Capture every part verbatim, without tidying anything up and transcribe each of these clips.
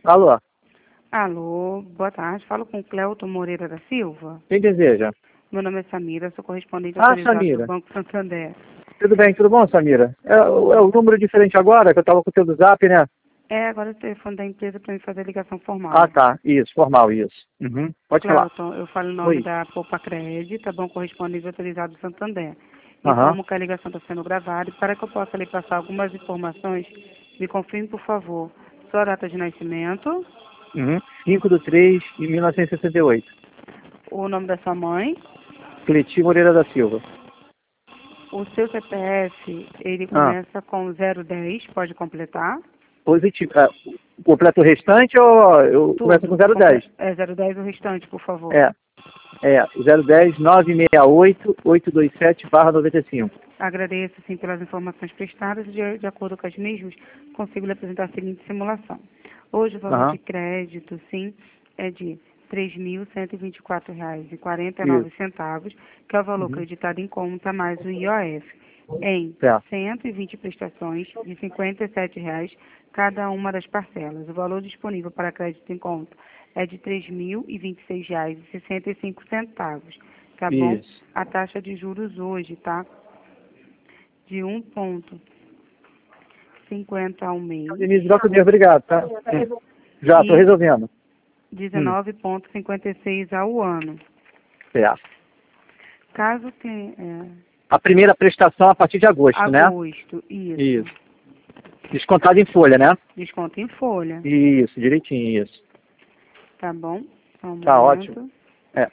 Alô, Alô, boa tarde. Falo com Cleuton Moreira da Silva. quem deseja? Meu nome é Samira, sou correspondente Ah, autorizado Samira. do Banco Santander. Tudo bem, tudo bom, Samira? É, o- é o número diferente agora, que eu estava com o teu do Zap, né? É, agora o telefone da empresa para me fazer a ligação formal. Ah, tá. Isso, formal, isso. Uhum. Pode falar. Cleuton, eu falo em nome Oi. da Poupa Crédito, tá bom? Correspondente autorizado do Santander. Aham. Informo que a ligação está sendo gravada e para que eu possa lhe passar algumas informações, me confirme, por favor, sua data de nascimento, Uhum. cinco de três de mil novecentos e sessenta e oito. o nome da sua mãe, Cleti Moreira da Silva. o seu C P F, ele Ah, começa com zero dez, pode completar? positivo. Ah, completo o restante ou eu começo com Tudo. zero Comple- dez? É zero dez o restante, por favor. É, é zero dez nove seis oito oito dois sete barra noventa e cinco. Agradeço, sim, pelas informações prestadas e, de, de acordo com as mesmas, consigo lhe apresentar a seguinte simulação. Hoje, o valor Aham. de crédito, sim, é de três mil cento e vinte e quatro reais e quarenta e nove Isso. centavos, que é o valor Uhum. creditado em conta mais o I O F, em Certo. cento e vinte prestações de cinquenta e sete reais cada uma das parcelas. O valor disponível para crédito em conta é de três mil e vinte e seis reais e sessenta e cinco centavos, tá bom? Isso. A taxa de juros hoje, tá? De um vírgula cinquenta ao mês Denise, dá comigo, obrigado, tá? Hum. Já, estou e resolvendo. Hum. dezenove vírgula cinquenta e seis ao ano. Certo. Caso tenha é, A primeira prestação a partir de agosto, né? agosto, isso, Isso. Descontado em folha, né? desconto em folha, Isso, direitinho, isso. tá bom? Só um Tá ótimo. momento. É.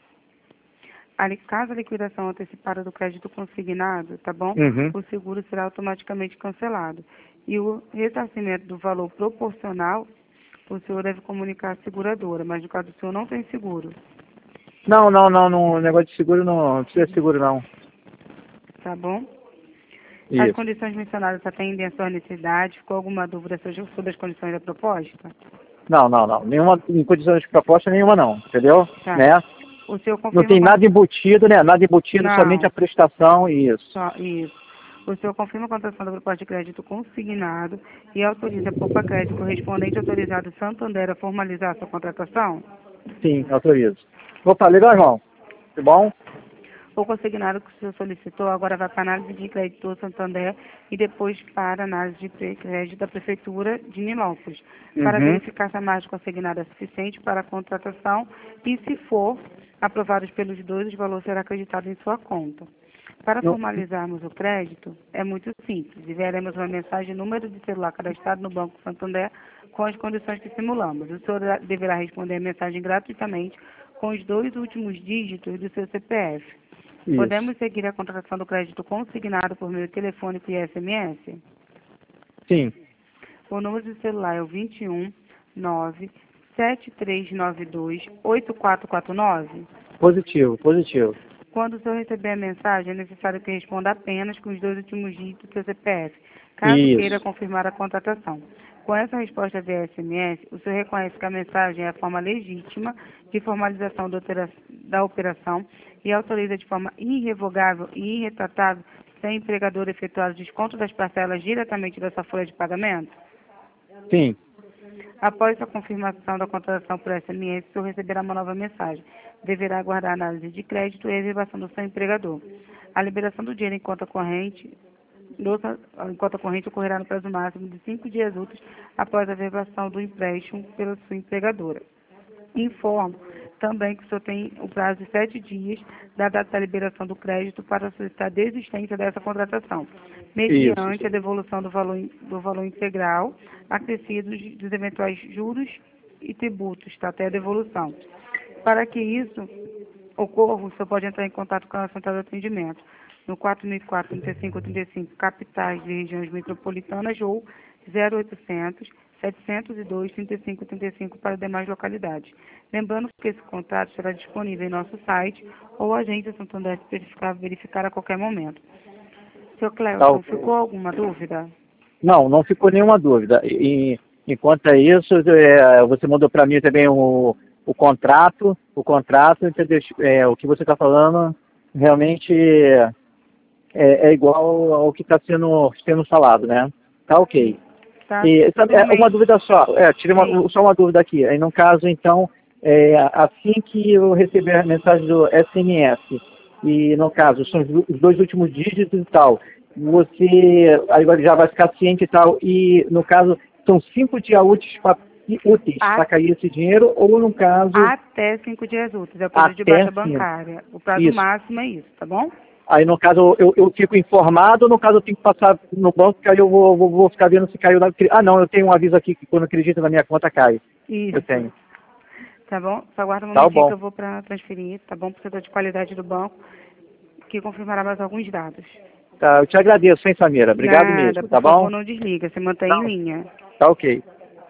A li- Caso a liquidação antecipada do crédito consignado, tá bom? Uhum. O seguro será automaticamente cancelado. E o ressarcimento do valor proporcional, o senhor deve comunicar à seguradora, mas no caso do senhor não tem seguro, Não, não, não, não, negócio de seguro não, não precisa de seguro não. tá bom? As Isso. condições mencionadas atendem à sua necessidade? Ficou alguma dúvida sobre sobre as condições da proposta? Não, não, não. Nenhuma, em condições de proposta nenhuma não, entendeu? Tá. Né? O senhor Não confirma tem quando... nada embutido, né? Nada embutido, somente a Não, prestação e isso. só isso. O senhor confirma a contratação da proposta de crédito consignado e autoriza a Poupa Crédito correspondente autorizado Santander a formalizar a sua contratação? Sim, autorizo. Opa, legal, irmão. Tudo bom? O consignado que o senhor solicitou agora vai para a análise de crédito do Santander e depois para a análise de pre- crédito da Prefeitura de Nilópolis, para Uhum. verificar se a margem consignada é suficiente para a contratação e, se for aprovados pelos dois, o valor será acreditado em sua conta. Para Não, formalizarmos o crédito, é muito simples. Enviaremos uma mensagem número de celular cadastrado no Banco Santander com as condições que simulamos. O senhor deverá responder a mensagem gratuitamente com os dois últimos dígitos do seu C P F. isso. Podemos seguir a contratação do crédito consignado por meio telefônico e S M S? Sim. O número de celular é o vinte e um nove sete três nove dois oito quatro quatro nove. Positivo, positivo. Quando o senhor receber a mensagem, é necessário que responda apenas com os dois últimos dígitos do seu C P F, caso queira Isso. confirmar a contratação. Com essa resposta via S M S, o senhor reconhece que a mensagem é a forma legítima de formalização da opera- da operação e autoriza de forma irrevogável e irretratável sem empregador efetuar o desconto das parcelas diretamente da sua folha de pagamento? Sim. Após a confirmação da contratação por S M S, o senhor receberá uma nova mensagem. Deverá aguardar a análise de crédito e a reservação do seu empregador. A liberação do dinheiro em conta corrente, do- em conta corrente ocorrerá no prazo máximo de cinco dias úteis após a reservação do empréstimo pela sua empregadora. Informo também que o senhor tem o prazo de sete dias da data da liberação do crédito para solicitar a desistência dessa contratação, Isso. mediante a devolução do valor, do valor integral acrescido dos eventuais juros e tributos, tá? Até a devolução. Para que isso ocorra, o senhor pode entrar em contato com a central de atendimento no quatro mil e quatro, trinta e cinco, trinta e cinco, capitais de regiões metropolitanas ou zero oitocentos, setecentos e dois, trinta e cinco, trinta e cinco para demais localidades. Lembrando que esse contato estará disponível em nosso site ou a agência Santander verificar, verificar a qualquer momento. Seu Tá Cleuton, ok. ficou alguma dúvida? Não, não ficou nenhuma dúvida. E, enquanto é isso, é, você mandou para mim também o, o contrato, o contrato, entendeu? É, o que você está falando realmente é, é igual ao que está sendo, sendo falado, né? Tá ok. tá? E sabe, é, uma Normalmente- dúvida só, é, tirei uma, Sim. só uma dúvida aqui. Aí, no caso, então, é, assim que eu receber a mensagem do S M S, e no caso, são os do- os dois últimos dígitos e tal, você agora já vai ficar ciente e tal, e no caso, são cinco dias úteis para úteis A- para cair esse dinheiro, ou no caso, Até cinco dias úteis, é o período de até baixa cinco. bancária. O prazo Isso. máximo é isso, tá bom? Aí, no caso, eu, eu fico informado, ou no caso, eu tenho que passar no banco, que aí eu vou, vou, vou ficar vendo se caiu na... Ah, não, eu tenho um aviso aqui que quando acredita na minha conta, cai. Isso. Eu tenho. Tá bom? Só aguarda um Tá momentinho que bom. eu vou para transferir, tá bom? Para o setor de qualidade do banco, que confirmará mais alguns dados. Tá, eu te agradeço, hein, Samira? Obrigado Nada, mesmo, por tá favor, bom? não desliga, se mantém em Tá, linha. tá ok.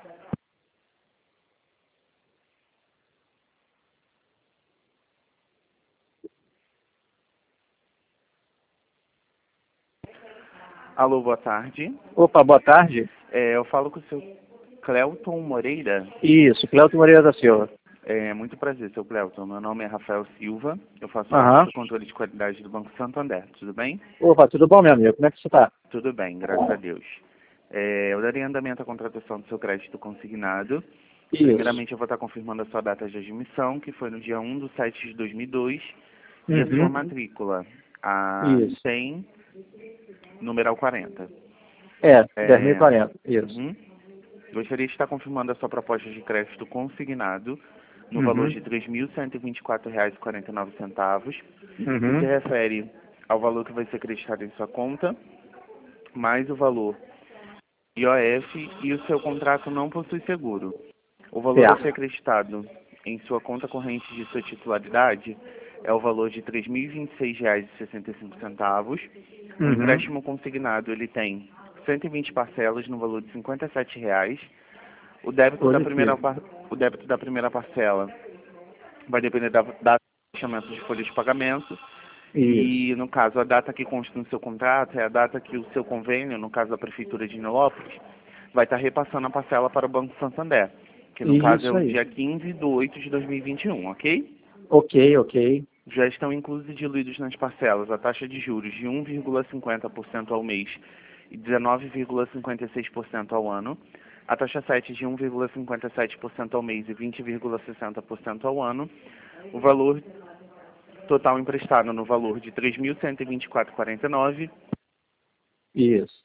Alô, boa tarde. Opa, boa tarde. É, eu falo com o seu Cleuton Moreira. Isso, Cleuto Moreira da Silva. É, muito prazer, seu Cleuton. Meu nome é Rafael Silva. Eu faço Aham. parte do controle de qualidade do Banco Santander. Tudo bem? Opa, tudo bom, meu amigo? Como é que você tá? Tudo bem, graças a Deus. É, eu darei andamento à contratação do seu crédito consignado. Isso. Primeiramente, eu vou estar confirmando a sua data de admissão, que foi no dia um de sete de dois mil e dois, e a sua Uhum. matrícula, a Isso. cem, numeral quarenta. É, É, dez mil e quarenta. Isso. uhum. Gostaria de estar confirmando a sua proposta de crédito consignado no valor Uhum. de três mil cento e vinte e quatro reais e quarenta e nove centavos, que se Uhum. refere ao valor que vai ser acreditado em sua conta, mais o valor I O F, e o seu contrato não possui seguro. O valor a ser Certo. acreditado em sua conta corrente de sua titularidade é o valor de três mil e vinte e seis reais e sessenta e cinco centavos. O Uhum. empréstimo consignado ele tem cento e vinte parcelas no valor de cinquenta e sete reais. O débito da primeira Positivo. par- o débito da primeira parcela vai depender da data de fechamento de folha de pagamento. Isso. E, no caso, a data que consta no seu contrato é a data que o seu convênio, no caso da Prefeitura de Nilópolis, vai estar repassando a parcela para o Banco Santander, que no caso é Isso o aí. dia quinze de oito de dois mil e vinte e um, ok? Ok, ok. Já estão inclusos e diluídos nas parcelas a taxa de juros de um vírgula cinquenta por cento ao mês e dezenove vírgula cinquenta e seis por cento ao ano, a taxa sete de um vírgula cinquenta e sete por cento ao mês e vinte vírgula sessenta por cento ao ano, o valor total emprestado no valor de três mil cento e vinte e quatro reais e quarenta e nove centavos, Isso.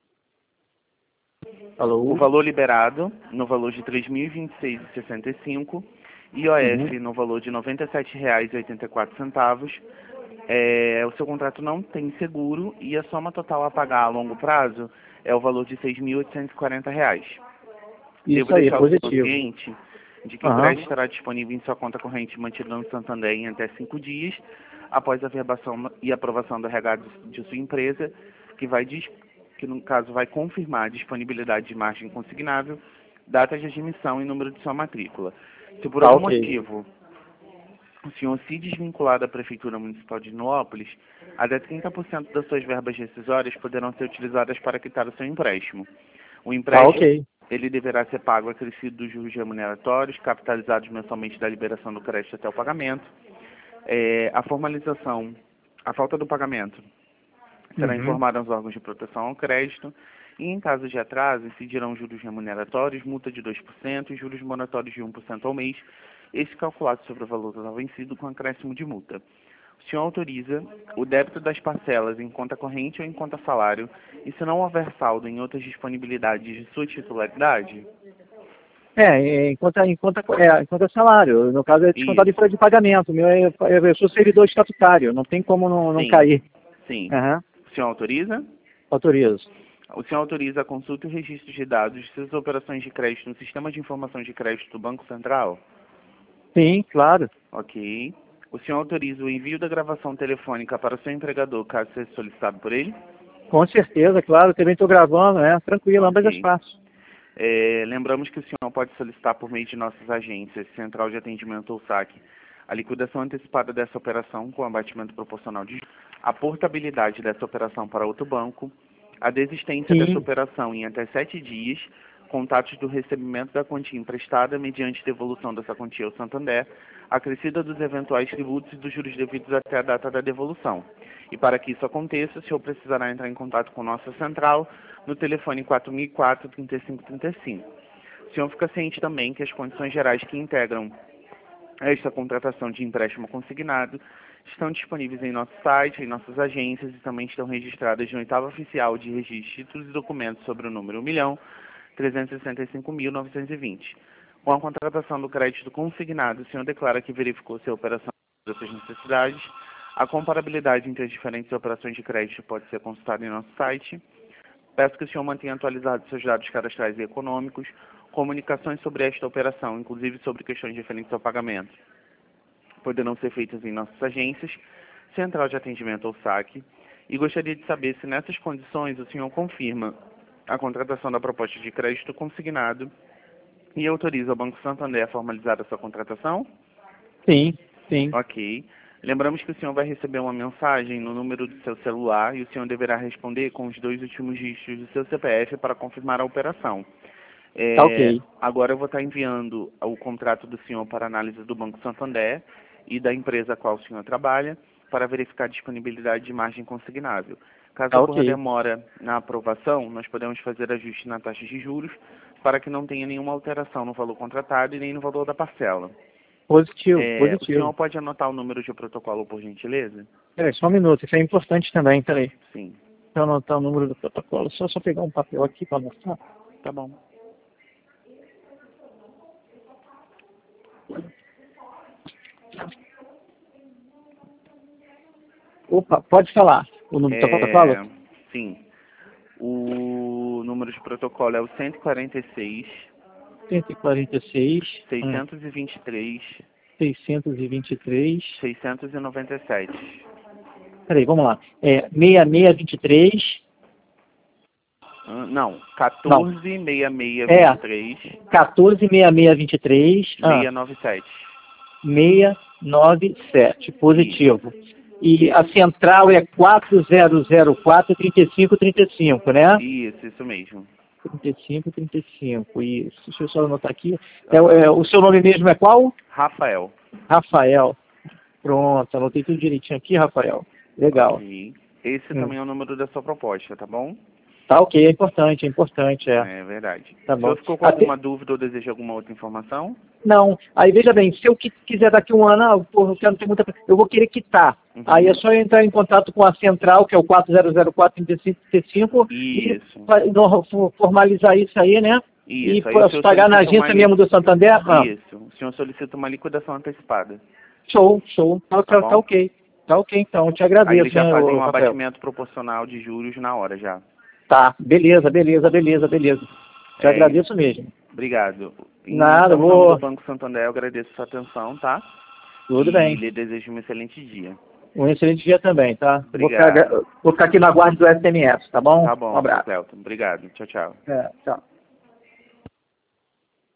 Alô? o valor liberado no valor de três mil e vinte e seis reais e sessenta e cinco centavos, I O F Uhum. no valor de noventa e sete reais e oitenta e quatro centavos. É, o seu contrato não tem seguro e a soma total a pagar a longo prazo é o valor de seis mil oitocentos e quarenta reais. Devo Isso aí, deixar o senhor positivo. ciente de que o Aham. crédito estará disponível em sua conta corrente mantido no Santander em até cinco dias, após a verbação e aprovação do regado de sua empresa, que vai dis- que no caso vai confirmar a disponibilidade de margem consignável, data de admissão e número de sua matrícula. Se por Tá algum ok. motivo o senhor se desvincular da Prefeitura Municipal de Nilópolis, até trinta por cento das suas verbas rescisórias poderão ser utilizadas para quitar o seu empréstimo. O Tá empréstimo, ok. ele deverá ser pago acrescido dos juros remuneratórios, capitalizados mensalmente da liberação do crédito até o pagamento. É, a formalização, a falta do pagamento, será Uhum. informada aos órgãos de proteção ao crédito, e em caso de atraso, incidirão juros remuneratórios, multa de dois por cento e juros moratórios de um por cento ao mês, esse calculado sobre o valor total vencido com acréscimo de multa. O senhor autoriza o débito das parcelas em conta corrente ou em conta salário, e se não houver saldo em outras disponibilidades de sua titularidade? É, enquanto, enquanto, é, enquanto é salário. No caso, é descontado em folha Isso. de pagamento. O meu é, é, eu sou servidor estatutário, não tem como não, não Sim. cair. Sim. Aham. O senhor autoriza? Autorizo. O senhor autoriza a consulta e o registro de dados de suas operações de crédito no Sistema de Informação de Crédito do Banco Central? Sim, claro. Ok. O senhor autoriza o envio da gravação telefônica para o seu empregador, caso seja solicitado por ele? Com certeza, claro. Também estou gravando, é tranquilo, ambas as Ok. partes. É, lembramos que o senhor pode solicitar por meio de nossas agências, Central de Atendimento ou SAC, a liquidação antecipada dessa operação com abatimento proporcional de juros, a portabilidade dessa operação para outro banco, a desistência dessa Sim. operação em até sete dias, contatos do recebimento da quantia emprestada mediante devolução dessa quantia ao Santander, acrescida dos eventuais tributos e dos juros devidos até a data da devolução. E para que isso aconteça, o senhor precisará entrar em contato com nossa central no telefone quatro mil e quatro, trinta e cinco trinta e cinco. O senhor fica ciente também que as condições gerais que integram esta contratação de empréstimo consignado estão disponíveis em nosso site, em nossas agências e também estão registradas no oitavo oficial de registro de títulos e documentos sobre o número um milhão trezentos e sessenta e cinco mil novecentos e vinte. Com a contratação do crédito consignado, o senhor declara que verificou se a operação das suas necessidades. A comparabilidade entre as diferentes operações de crédito pode ser consultada em nosso site. Peço que o senhor mantenha atualizados seus dados cadastrais e econômicos, comunicações sobre esta operação, inclusive sobre questões referentes ao pagamento, poderão ser feitas em nossas agências, Central de Atendimento ou saque, e gostaria de saber se nessas condições o senhor confirma a contratação da proposta de crédito consignado e autoriza o Banco Santander a formalizar a sua contratação? Sim, sim. Ok. Lembramos que o senhor vai receber uma mensagem no número do seu celular e o senhor deverá responder com os dois últimos dígitos do seu C P F para confirmar a operação. É, Tá ok. Agora eu vou estar enviando o contrato do senhor para análise do Banco Santander e da empresa a qual o senhor trabalha para verificar a disponibilidade de margem consignável. Caso Tá ocorra ok. demora na aprovação, nós podemos fazer ajuste na taxa de juros para que não tenha nenhuma alteração no valor contratado e nem no valor da parcela. Positivo, É, o positivo. senhor pode anotar o número de protocolo, por gentileza? Peraí, só um minuto, isso é importante também, peraí. Sim. Deixa eu anotar o número do protocolo, só só pegar um papel aqui para anotar. Tá bom. Opa, pode falar o número do protocolo? É, sim. O número de protocolo é o cento e quarenta e seis, cento e quarenta e seis, seiscentos e vinte e três, seiscentos e vinte e três. seiscentos e noventa e sete. Peraí, vamos lá. É seis seis dois três. Ah, Não, quatorze, seis seis vinte É. e três, quatorze seis seis vinte e três. seiscentos e noventa e sete. seiscentos e noventa e sete, positivo. E a central é quatro zero zero quatro, trinta e cinco trinta e cinco, né? Isso, isso mesmo. trinta e cinco, trinta e cinco, isso. Deixa eu só anotar aqui. É, é, o seu nome mesmo é qual? Rafael. Rafael. Pronto, anotei tudo direitinho aqui, Rafael. Legal. Ok. Esse Hum. também é o número da sua proposta, tá bom? Tá ok, é importante, é importante, é. É verdade. Tá O senhor bom. ficou com Até- alguma dúvida ou deseja alguma outra informação? Não, aí veja bem, se eu qui- quiser daqui um ano, ah, porra, eu quero ter muita... eu vou querer quitar. Uhum. Aí é só eu entrar em contato com a central, que é o quatro zero zero quatro, trinta e cinco trinta e cinco, Isso. e fa- no- for- formalizar isso aí, né? Isso. E Aí o posso senhor pagar na solicita agência uma- mesmo do Santander? Ah, Isso. O senhor solicita uma liquidação antecipada. show, show. Tá, tá, bom? tá ok. Tá ok, então. Eu te Aí agradeço, eles já né, fazem ô, um Rafael? abatimento proporcional de juros na hora já. Tá, beleza, beleza, beleza, beleza. Te É agradeço mesmo. Obrigado. Em Nada, nome vou- do Banco Santander, eu agradeço a sua atenção, tá? Tudo e bem. lhe desejo um excelente dia. Um excelente dia também, tá? Vou Obrigado. ficar, vou ficar aqui na guarda do S M S, tá bom? Tá bom, Um abraço. Cleuton. Obrigado. Tchau, tchau. É, tchau.